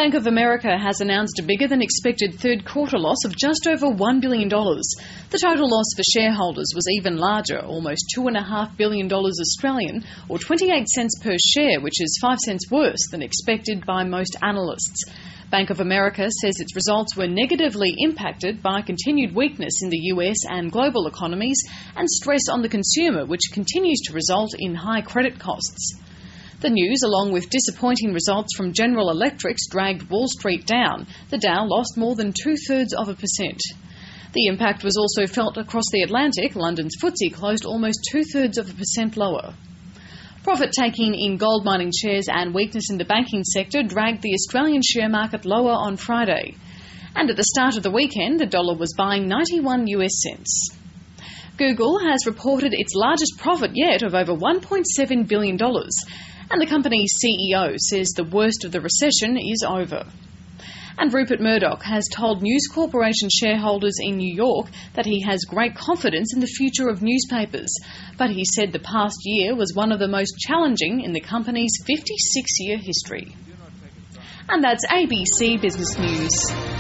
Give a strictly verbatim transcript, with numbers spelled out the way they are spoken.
Bank of America has announced a bigger-than-expected third-quarter loss of just over one billion dollars. The total loss for shareholders was even larger, almost two point five billion dollars Australian, or twenty-eight cents per share, which is five cents worse than expected by most analysts. Bank of America says its results were negatively impacted by continued weakness in the U S and global economies and stress on the consumer, which continues to result in high credit costs. The news, along with disappointing results from General Electric, dragged Wall Street down. The Dow lost more than two-thirds of a percent. The impact was also felt across the Atlantic. London's F T S E closed almost two-thirds of a percent lower. Profit-taking in gold mining shares and weakness in the banking sector dragged the Australian share market lower on Friday. And at the start of the weekend, the dollar was buying ninety-one U S cents. Google has reported its largest profit yet of over one point seven billion dollars. And the company's C E O says the worst of the recession is over. And Rupert Murdoch has told News Corporation shareholders in New York that he has great confidence in the future of newspapers. But he said the past year was one of the most challenging in the company's fifty-six year history. And that's A B C Business News.